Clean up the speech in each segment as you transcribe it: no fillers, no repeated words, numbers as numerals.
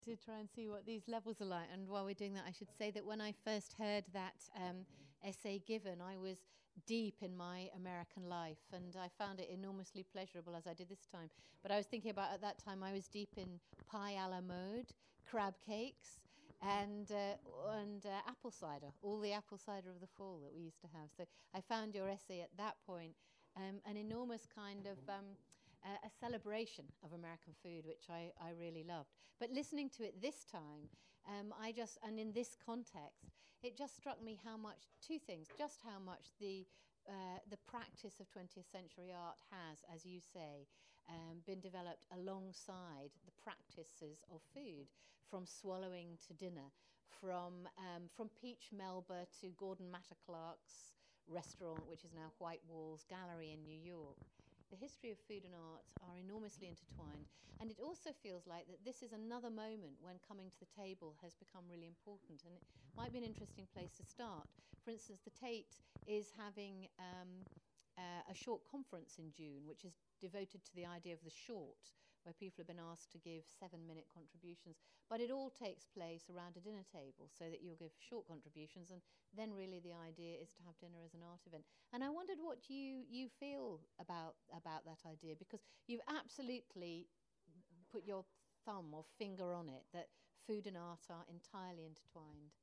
to try and see what these levels are like. And while we're doing that, I should say that when I first heard that essay given, I was deep in my American life, and I found it enormously pleasurable, as I did this time. But I was thinking about, at that time, I was deep in pie a la mode, crab cakes, and apple cider, all the apple cider of the fall that we used to have. So I found your essay at that point an enormous kind of a celebration of American food, which I really loved. But listening to it this time, and in this context, it just struck me how much, two things, just how much the practice of 20th century art has, as you say, been developed alongside the practices of food, from swallowing to dinner, from Peach Melba to Gordon Matta Clark's restaurant, which is now White Walls Gallery in New York. The history of food and art are enormously intertwined, and it also feels like that this is another moment when coming to the table has become really important, and it might be an interesting place to start. For instance, the Tate is having a short conference in June, which is devoted to the idea of the short, where people have been asked to give 7-minute contributions. But it all takes place around a dinner table, so that you'll give short contributions, and then really the idea is to have dinner as an art event. And I wondered what you feel about that idea, because you've absolutely put your thumb or finger on it, that food and art are entirely intertwined.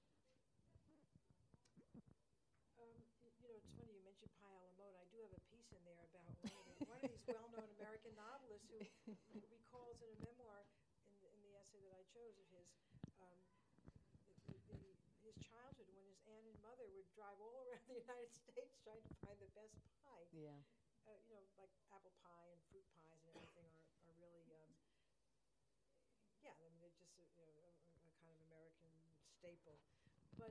It's funny you mentioned pie a la mode. I do have a piece in there about one of these well-known American novelists who recalls in a memoir in the essay that I chose of his, um, his childhood when his aunt and mother would drive all around the United States trying to find the best pie. Yeah. Like apple pie and fruit pies and everything are really, yeah, I mean, they're just a kind of American staple. But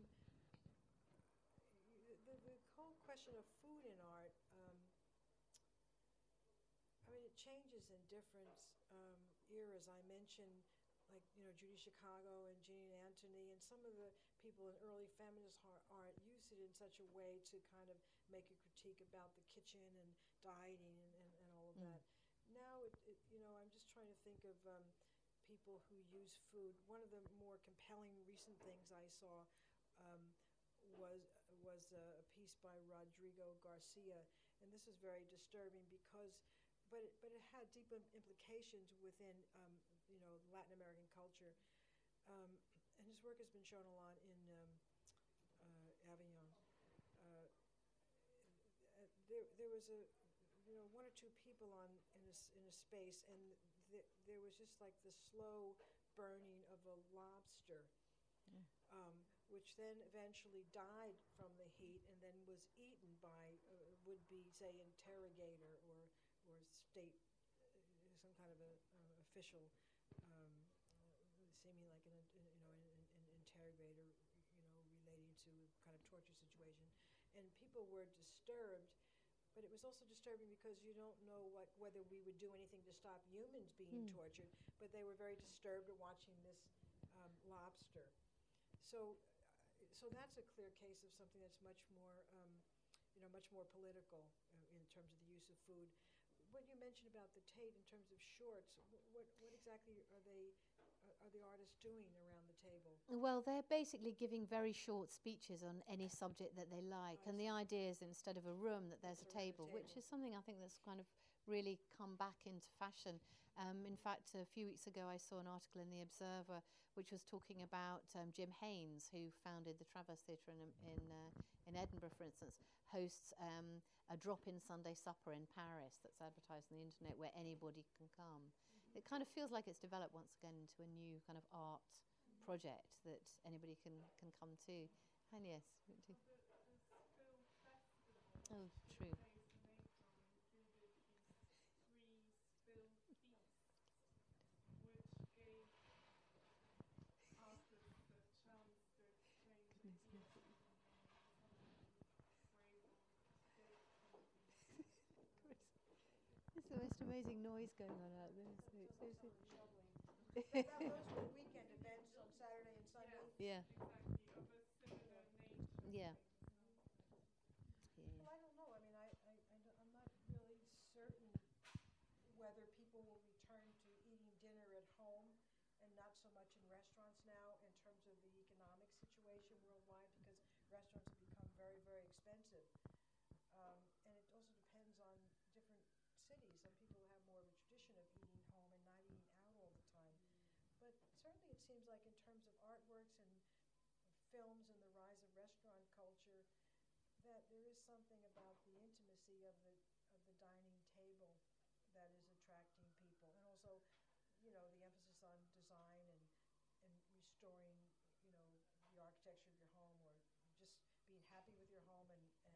the whole question of food in art, I mean, it changes in different eras. I mentioned, like, Judy Chicago and Jean Anthony, and some of the people in early feminist art used it in such a way to kind of make a critique about the kitchen and dieting and all of that. Now, I'm just trying to think of people who use food. One of the more compelling recent things I saw um, was a piece by Rodrigo Garcia, and this was very disturbing because, but it had deep implications within Latin American culture, and his work has been shown a lot in Avignon. Uh, there was one or two people in a space, and there was just like the slow burning of a lobster. Which then eventually died from the heat and then was eaten by would-be, say, interrogator or state, some kind of a official, seeming like an interrogator, relating to a kind of torture situation. And people were disturbed, but it was also disturbing because you don't know whether we would do anything to stop humans being tortured, but they were very disturbed at watching this lobster. So that's a clear case of something that's much more, much more political in terms of the use of food. What you mentioned about the Tate in terms of shorts, what exactly are the artists doing around the table? Well, they're basically giving very short speeches on any subject that they like. And the idea is, instead of a room, that there's a table, which is something I think that's kind of really come back into fashion. In fact, a few weeks ago, I saw an article in The Observer which was talking about Jim Haynes, who founded the Traverse Theatre in Edinburgh, for instance, hosts a drop-in Sunday supper in Paris that's advertised on the internet where anybody can come. It kind of feels like it's developed once again into a new kind of art project that anybody can come to. And yes, oh, true. There's the most amazing noise going on out there. Those were weekend events on Saturday and Sunday. Yeah. Yeah. Well, I don't know. I mean, I'm not really certain whether people will return to eating dinner at home and not situation worldwide because restaurants have become very, very expensive. And it also depends on different cities. Some people have more of a tradition of eating home and not eating out all the time. But certainly it seems like in terms of artworks and films and the rise of restaurant culture, that there is something about the intimacy of the dining table that is attracting people. And also, the emphasis on design and restoring, the architecture of your home, or just being happy with your home,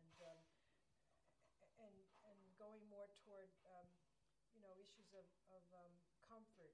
and going more toward issues of comfort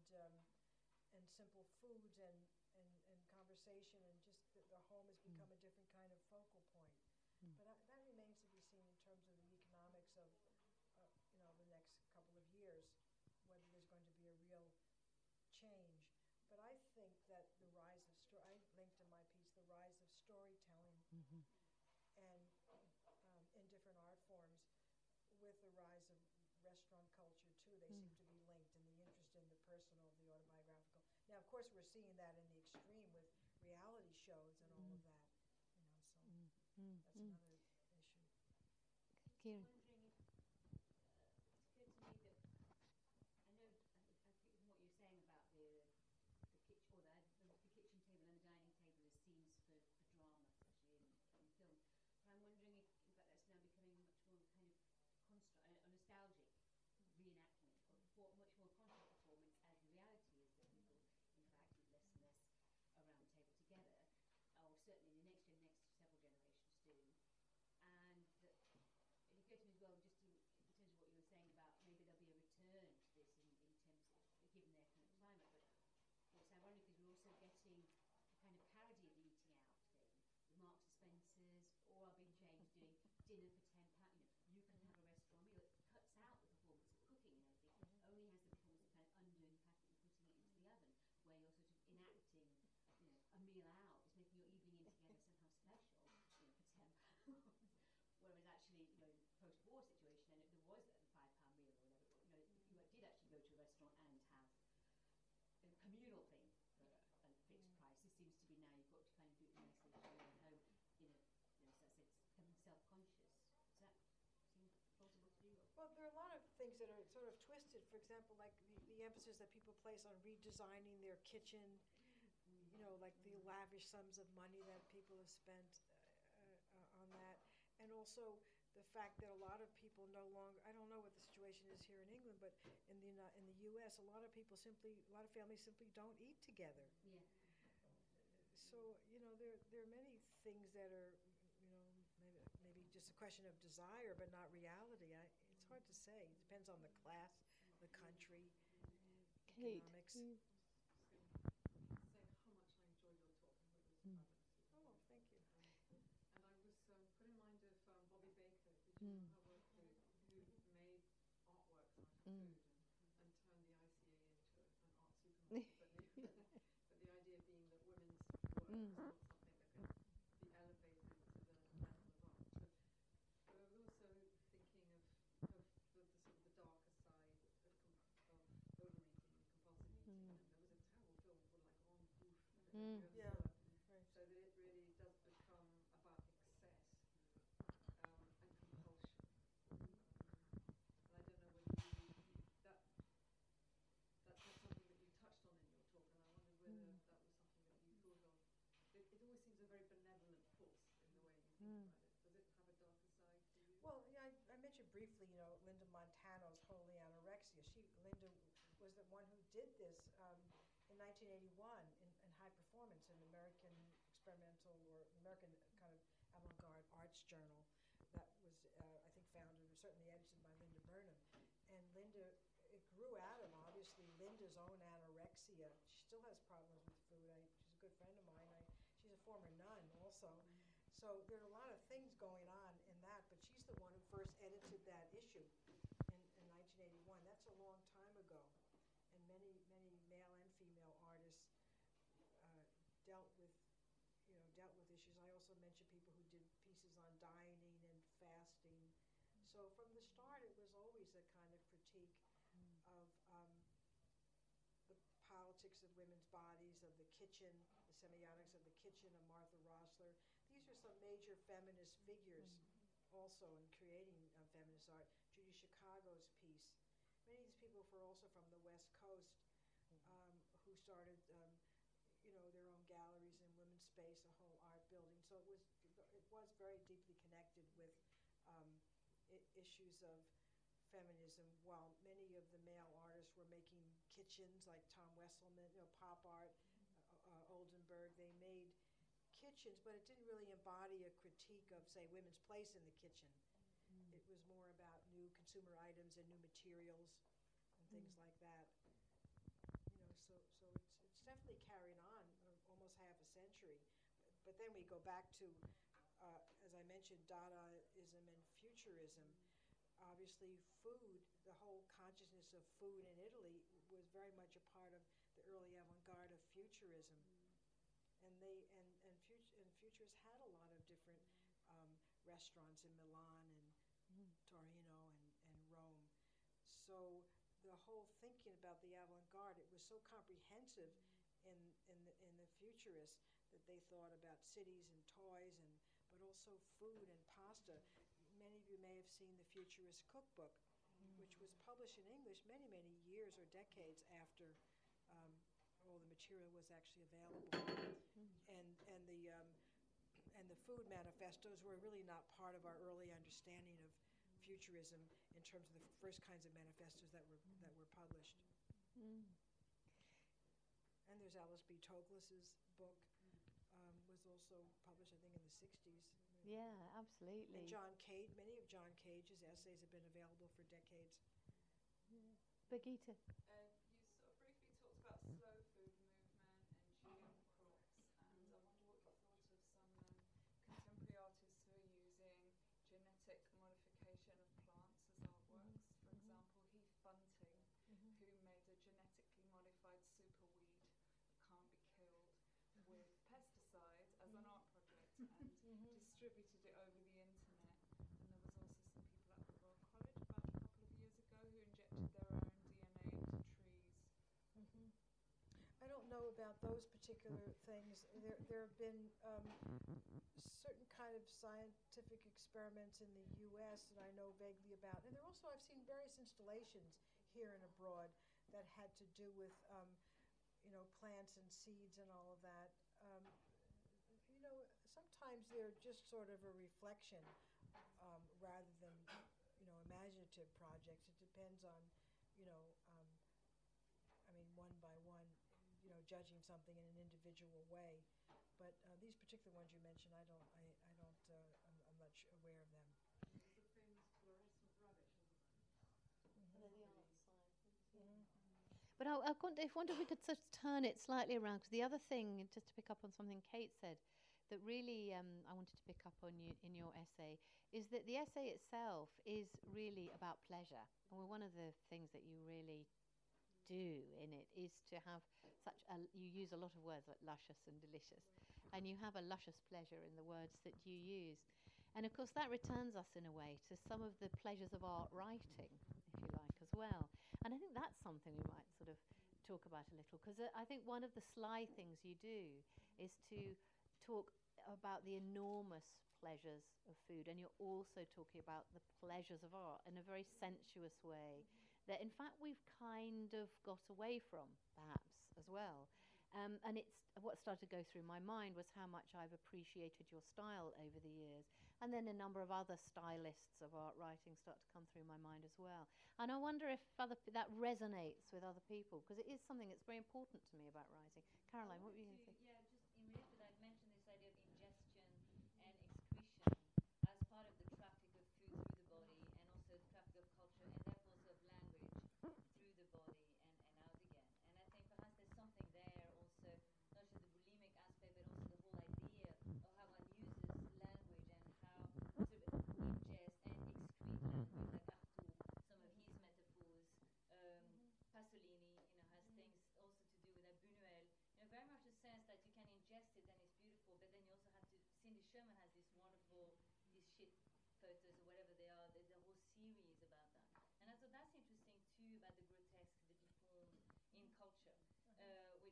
and simple foods and conversation, and just the home has become a different kind of focal point. But that remains to be seen in terms of the economics of the next couple of years, whether there's going to be a real change. But I think that the rise of I linked in my piece the rise of storytelling and in different art forms with the rise of restaurant culture too. They seem to be linked, and the interest in the personal, the autobiographical. Now, of course, we're seeing that in the extreme with reality shows and all of that. So that's another issue. Kieran. Wondering if it occurred to me that I know I think from what you're saying about the kitchen or the kitchen table and the dining table as scenes for drama, especially in film. But I'm wondering if in fact that's now becoming much more kind of a nostalgic reenactment, or much more conscious performance, as the reality is that people in fact eat less and less around the table together, or certainly the next several generations do. And that it occurred to me as well, just in terms of what you were saying about maybe there'll be a return to this in terms of given the economic climate. But what's ironic is we're also getting a kind of parody of the eating out thing. The Marks and Spencers, all our big chains doing dinner for £10. You can have a restaurant meal. It cuts out the performance of cooking and everything. Only has the performance of kind of undoing packing and putting it into the oven, where you're sort of enacting, a meal out. It's making your evening in together somehow special, for £10. Whereas actually, in the post-war situation, and if there was a £5 meal or whatever, if you did actually go to a restaurant and have a communal thing for a fixed price. This seems to be now you've got to kind of do it nicely at your own home in a, so it's becoming self-conscious. Does that seem plausible to you? Well, there are a lot of things that are sort of twisted. For example, like the emphasis that people place on redesigning their kitchen, like the lavish sums of money that people have spent on that. And also the fact that a lot of people no longer, I don't know what the situation is here in England, but in the U.S., a lot of families simply don't eat together. Yeah. So, there are many things that are, maybe just a question of desire, but not reality. It's hard to say. It depends on the class, the country, Kate. economics. Say how much I enjoyed your talk. It was fabulous. Oh, thank you. And I was put in mind of Bobby Baker. Did you know her work, who made artworks out of food and turned the ICA into an art supermarket? But the idea being that women's work is not something that can be elevated to the level of art. But I was also thinking of the sort of the darker side of overeating and compulsive eating. And there was a terrible film called like En Bouffe. I don't know if you ever saw that. Right. So that it really does become about excess and compulsion. And I don't know whether that's not something that you touched on in your talk, and I wondered whether that was something that you thought of. It always seems a very benevolent force in the way you think about it. Does it have a darker side to you? Well, yeah, I mentioned briefly, Linda Montano's Holy Anorexia. Linda was the one who did this in 1981 in High Performance, an American experimental or American kind of avant-garde arts journal that was, I think, founded or certainly edited by Linda Burnham. And Linda, it grew out of, obviously, Linda's own anorexia. She still has problems with food. She's a good friend of mine. She's a former nun also. So there are a lot of things going on in that, but she's the one who first edited that issue in 1981. That's a long time ago. And many male and female artists dealt with issues. I also mentioned people who did pieces on dieting and fasting. So from the start, it was always a kind of critique of the politics politics of women's bodies, of the kitchen, the semiotics of the kitchen of Martha Rosler. These are some major feminist figures also in creating feminist art. Judy Chicago's piece. Many of these people were also from the West Coast, who started, their own galleries in women's space, a whole art building. So it was very deeply connected with issues of feminism, while many of the male artists were making kitchens, like Tom Wesselman, pop art, Oldenburg. They made kitchens, but it didn't really embody a critique of, say, women's place in the kitchen. It was more about new consumer items and new materials and things like that. So it's definitely carried on almost half a century. But then we go back to, as I mentioned, Dadaism and Futurism. Obviously, food, the whole consciousness of food in Italy was very much a part of the early avant-garde of Futurism. And Futurists had a lot of different restaurants in Milan and Torino and Rome. So the whole thinking about the avant-garde, it was so comprehensive in the Futurists that they thought about cities and toys, but also food and pasta. Many of you may have seen the Futurist Cookbook, which was published in English many, many years or decades after all the material was actually available. And the food manifestos were really not part of our early understanding of Futurism in terms of the first kinds of manifestos that were published. And there's Alice B. Toklas's book, was also published, I think, in the 60s. Yeah, absolutely. And John Cage, many of John Cage's essays have been available for decades. Birgitte. You sort of briefly talked about slow food movement and GM crops, and I wonder what you thought of some contemporary artists who are using genetic modification of plants as artworks. For example, Heath Bunting, who made a genetically modified superweed that can't be killed with pesticides as an art project and distributed it over the internet. And there was also some people at the Royal College about a couple of years ago who injected their own DNA into trees. I don't know about those particular things. There have been certain kind of scientific experiments in the U.S. that I know vaguely about. And there also, I've seen various installations here and abroad that had to do with, plants and seeds and all of that. Sometimes they're just sort of a reflection rather than, imaginative projects. It depends on, one by one, judging something in an individual way. But these particular ones you mentioned, I'm not aware of them. There's a famous fluorescent rabbit But I wonder if we could sort of turn it slightly around, because the other thing, just to pick up on something Kate said, that really I wanted to pick up on in your essay, is that the essay itself is really about pleasure. And one of the things that you really do in it is to have you use a lot of words like luscious and delicious, and you have a luscious pleasure in the words that you use. And of course that returns us in a way to some of the pleasures of art writing, if you like, as well. And I think that's something we might sort of talk about a little, because I think one of the sly things you do is to talk about the enormous pleasures of food, and you're also talking about the pleasures of art in a very sensuous way that in fact we've kind of got away from, perhaps, as well. And it's what started to go through my mind was how much I've appreciated your style over the years. And then a number of other stylists of art writing start to come through my mind as well. And I wonder if that resonates with other people, because it is something that's very important to me about writing. Caroline, what were you going to say? Yeah, just in relation to that, I mentioned this idea of ingestion and excretion as part of the traffic of food through the body, and also the traffic of culture, and therefore also of language through the body and out again. And I think perhaps there's something there also, not just the bulimic aspect, but also the whole idea of how one uses language and how sort of ingest and excrete language, like Artaud, some of his metaphors. Pasolini, has things also to do with that. Buñuel, very much the sense that you can ingest it and it's beautiful, but then you also have to. Cindy Sherman has this wonderful, these shit photos or whatever they are. There's a whole series about that, and I thought that's interesting too about the grotesque, the deformed in culture,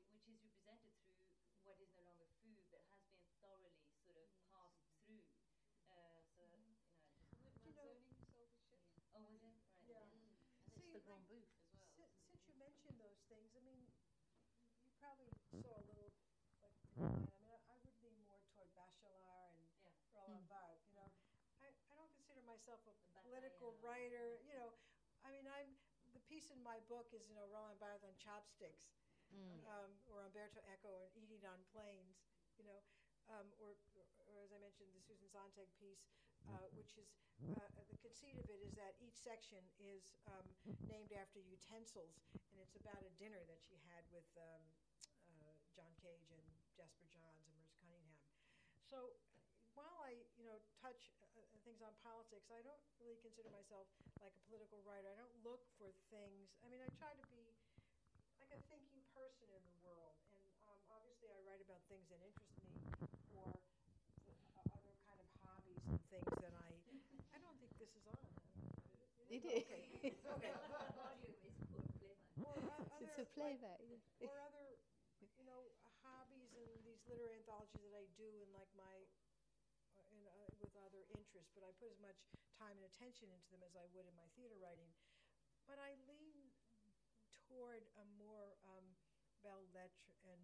Ron Booth as well. Since you mentioned those things, I mean, you probably saw a little, like, through mine. I mean, I would lean more toward Bachelard and Roland Barthes, you know. I don't consider myself a political writer, you know. I mean, the piece in my book is, you know, Roland Barthes on chopsticks, or Umberto Eco and eating on planes, you know, or as I mentioned, the Susan Sontag piece, which is, the conceit of it is that each section is named after utensils, and it's about a dinner that she had with John Cage and Jasper Johns and Merce Cunningham. So while I, you know, touch things on politics, I don't really consider myself like a political writer. I don't look for things. I mean, I try to be like a thinking person in the world, and obviously I write about things that interest me, or other kind of hobbies and things that I don't think this is on. It is. Okay. Okay. Audio is for playback. Or It's a playback. or other, you know, hobbies and these literary anthologies that I do in like my with other interests, but I put as much time and attention into them as I would in my theater writing. But I lean toward a more belles lettres and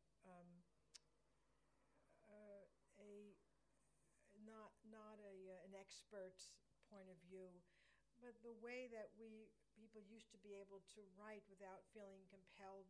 a not an expert's point of view, but the way that people used to be able to write without feeling compelled